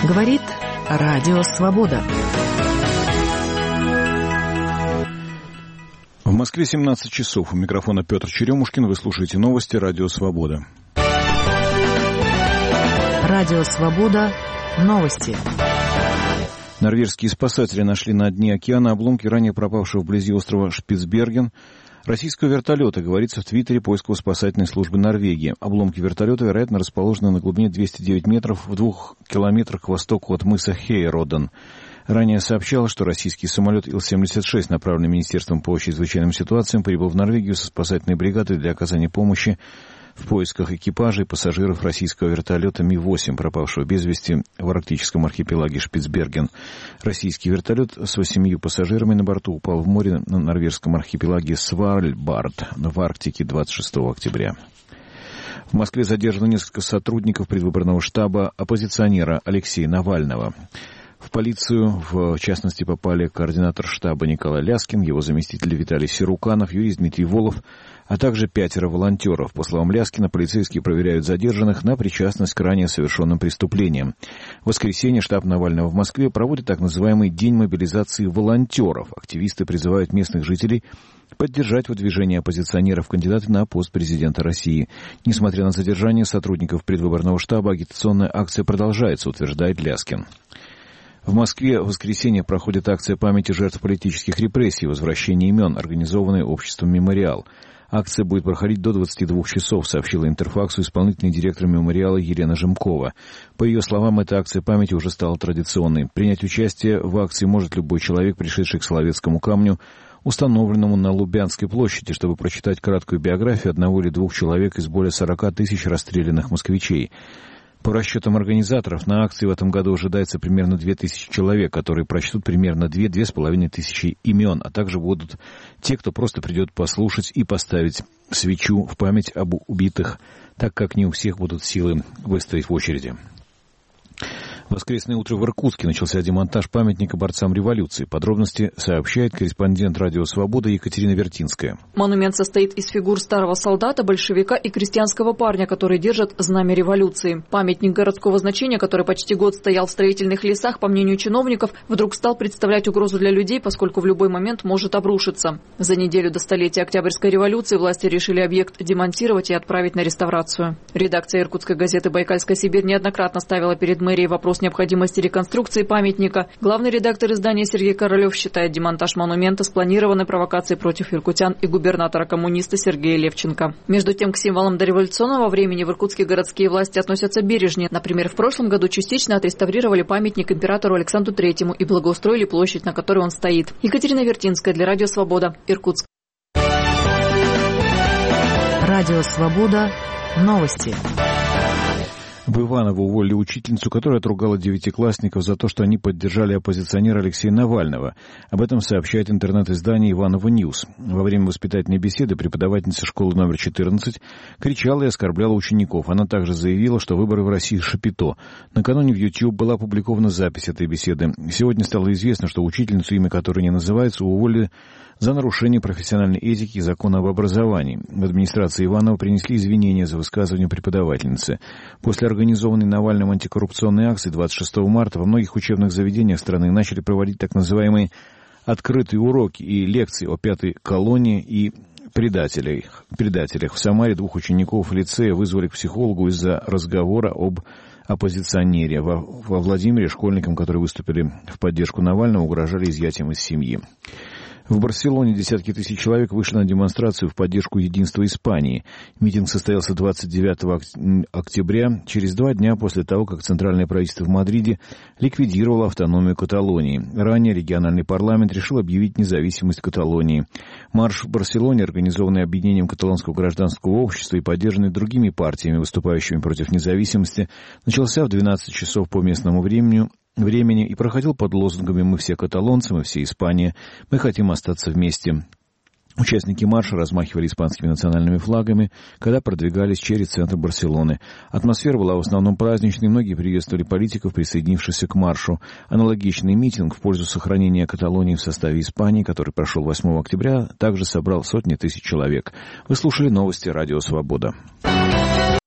Говорит Радио Свобода. В Москве 17 часов. У микрофона Петр Черемушкин. Вы слушаете новости Радио Свобода. Радио Свобода. Новости. Норвежские спасатели нашли на дне океана обломки ранее пропавшего вблизи острова Шпицберген российского вертолета, говорится в Твиттере поисково-спасательной службы Норвегии. Обломки вертолета, вероятно, расположены на глубине 209 метров в 2 километрах к востоку от мыса Хейроден. Ранее сообщалось, что российский самолет Ил-76, направленный Министерством по чрезвычайным ситуациям, прибыл в Норвегию со спасательной бригадой для оказания помощи в поисках экипажа и пассажиров российского вертолета Ми-8, пропавшего без вести в арктическом архипелаге Шпицберген. Российский вертолет с 8 пассажирами на борту упал в море на норвежском архипелаге Сварльбард в Арктике 26 октября. В Москве задержано несколько сотрудников предвыборного штаба оппозиционера Алексея Навального. В полицию, в частности, попали координатор штаба Николай Ляскин, его заместитель Виталий Сируканов, юрист Дмитрий Волов, а также 5 волонтеров. По словам Ляскина, полицейские проверяют задержанных на причастность к ранее совершенным преступлениям. В воскресенье штаб Навального в Москве проводит так называемый День мобилизации волонтеров. Активисты призывают местных жителей поддержать выдвижение оппозиционеров кандидата на пост президента России. Несмотря на задержание сотрудников предвыборного штаба, агитационная акция продолжается, утверждает Ляскин. В Москве в воскресенье проходит акция памяти жертв политических репрессий, возвращение имен, организованная обществом «Мемориал». Акция будет проходить до 22 часов, сообщила Интерфаксу исполнительный директор «Мемориала» Елена Жемкова. По ее словам, эта акция памяти уже стала традиционной. Принять участие в акции может любой человек, пришедший к Соловецкому камню, установленному на Лубянской площади, чтобы прочитать краткую биографию одного или двух человек из более 40 тысяч расстрелянных москвичей. По расчетам организаторов, на акции в этом году ожидается примерно 2000 человек, которые прочтут примерно 2-2,5 тысячи имен, а также будут те, кто просто придет послушать и поставить свечу в память об убитых, так как не у всех будут силы выстоять в очереди. В воскресное утро в Иркутске начался демонтаж памятника борцам революции. Подробности сообщает корреспондент Радио Свобода Екатерина Вертинская. Монумент состоит из фигур старого солдата, большевика и крестьянского парня, которые держат знамя революции. Памятник городского значения, который почти год стоял в строительных лесах, по мнению чиновников, вдруг стал представлять угрозу для людей, поскольку в любой момент может обрушиться. За неделю до столетия Октябрьской революции власти решили объект демонтировать и отправить на реставрацию. Редакция иркутской газеты «Байкальская Сибирь» неоднократно ставила перед мэрией вопрос необходимости реконструкции памятника. Главный редактор издания Сергей Королев считает демонтаж монумента спланированной провокацией против иркутян и губернатора-коммуниста Сергея Левченко. Между тем, к символам дореволюционного времени в Иркутске городские власти относятся бережнее. Например, в прошлом году частично отреставрировали памятник императору Александру Третьему и благоустроили площадь, на которой он стоит. Екатерина Вертинская для Радио Свобода, Иркутск. Радио Свобода. Новости. В Иваново уволили учительницу, которая отругала девятиклассников за то, что они поддержали оппозиционера Алексея Навального. Об этом сообщает интернет-издание «Иваново Ньюс». Во время воспитательной беседы преподавательница школы номер 14 кричала и оскорбляла учеников. Она также заявила, что выборы в России шапито. Накануне в YouTube была опубликована запись этой беседы. Сегодня стало известно, что учительницу, имя которой не называется, уволили за нарушение профессиональной этики и закона об образовании. В администрации Иванова принесли извинения за высказывание преподавательницы. После организованной Навальным антикоррупционной акции 26 марта во многих учебных заведениях страны начали проводить так называемые открытые уроки и лекции о пятой колонии и предателях. В Самаре 2 учеников лицея вызвали к психологу из-за разговора об оппозиционере. Во Владимире школьникам, которые выступили в поддержку Навального, угрожали изъятием из семьи. В Барселоне десятки тысяч человек вышли на демонстрацию в поддержку единства Испании. Митинг состоялся 29 октября, через 2 дня после того, как Центральное правительство в Мадриде ликвидировало автономию Каталонии. Ранее региональный парламент решил объявить независимость Каталонии. Марш в Барселоне, организованный объединением каталонского гражданского общества и поддержанный другими партиями, выступающими против независимости, начался в 12 часов по местному времени и проходил под лозунгами «Мы все каталонцы, мы все Испания, мы хотим остаться вместе». Участники марша размахивали испанскими национальными флагами, когда продвигались через центр Барселоны. Атмосфера была в основном праздничной, многие приветствовали политиков, присоединившихся к маршу. Аналогичный митинг в пользу сохранения Каталонии в составе Испании, который прошел 8 октября, также собрал сотни тысяч человек. Вы слушали новости Радио Свобода.